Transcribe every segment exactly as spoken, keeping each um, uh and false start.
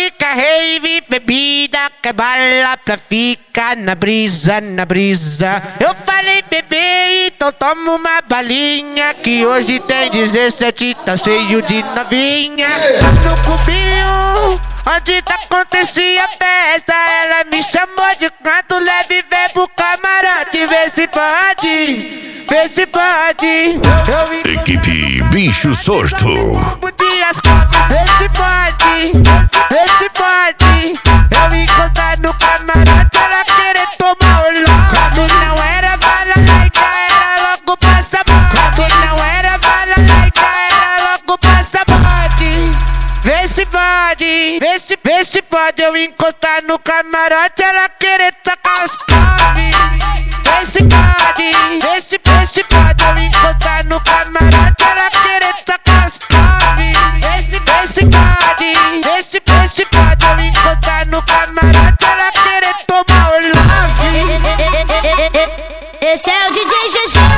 que quer rave, bebida, quer bala pra ficar na brisa, na brisa. Eu falei bebê, então toma uma balinha, que hoje tem dezessete, tá cheio de novinha. No cubinho, onde tá acontecia a festa, ela me chamou de canto leve, vem pro camarote, vê se pode, vê se pode. Eu Equipe Bicho Sorto. Vê se pode, vê se pode. Eu encostar no camarote, ela querer tomar o louco. Quando não era balalaica, era logo passaporte. Quando não era balalaica, era logo passaporte. Vê se pode, vê se, vê se pode. Eu encostar no camarote, ela querer tacar os cove. Vê se pode, vê se, vê se pode. Eu encostar no camarote, ela querer tacar os cove. Vê se, vê se pode, vê se, vê se pode. Eu encostar no camarote, ela querer tomar o love. Esse é o D J G G.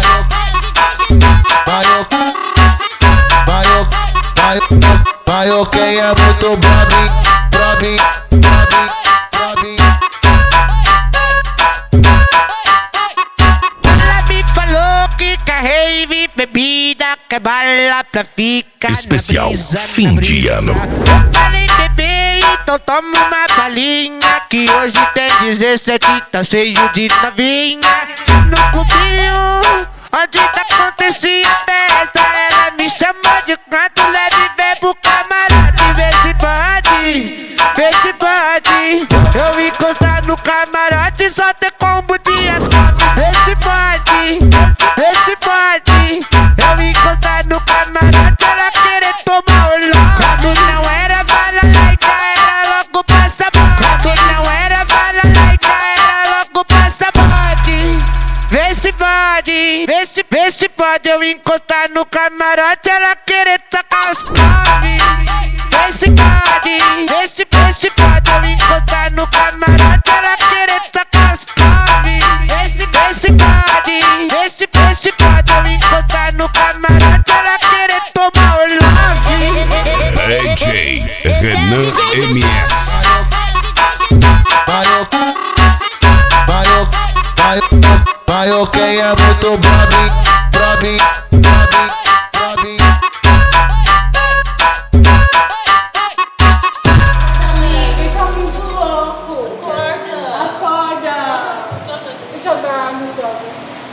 Vai, quem é muito Bob, Bob, Bob, Bob. Ela me falou que quer rave, bebida, quer bala pra ficar Especial na brisa, fim na de brisa. ano. Eu falei bebê, então toma uma balinha, que hoje tem dezessete, tá cheio de novinha. No cubinho, onde tá acontecia a festa, ela me chamou de canto leve, vem pro camarote, vê se pode, vê se pode. Eu encostar no camarote, só ter combo de asfalto. Vê se pode, vê se pode. Eu encostar no camarote, ela querer tomar o louco. Quando não era balalaica, era logo passaporte. Quando não era balalaica, era logo passaporte. Vê se pode, vê se, vê se pode. Eu encostar no camarote, ela querer tacar os cove. Vê se pode, vê se, vê se pode. Eu encostar no camarote, ela querer tacar os cove. Vê se, vê se pode, vê se, vê se pode. Eu encostar no camarote, ela querer tomar o love. D J Renan M S. Vai, vai, vai, vai, quem é muito Bob, Bob, Bob, Bob. Ele tá muito louco. Acorda. Acorda. Deixa eu dar no jogo.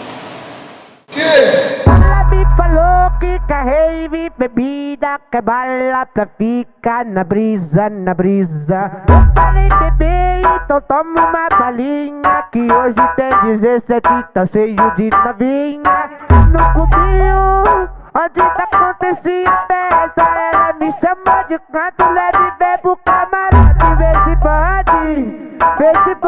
Ela me falou que quer rave, bebida, quer bala pra ficar na brisa, na brisa. Eu falei bebê, então toma uma balinha, que hoje tem dezessete, tá cheio de novinha. No cubinho, onde tá acontecia a festa, ela me chamou de canto leve, vem pro camarote, vê se pode, vê se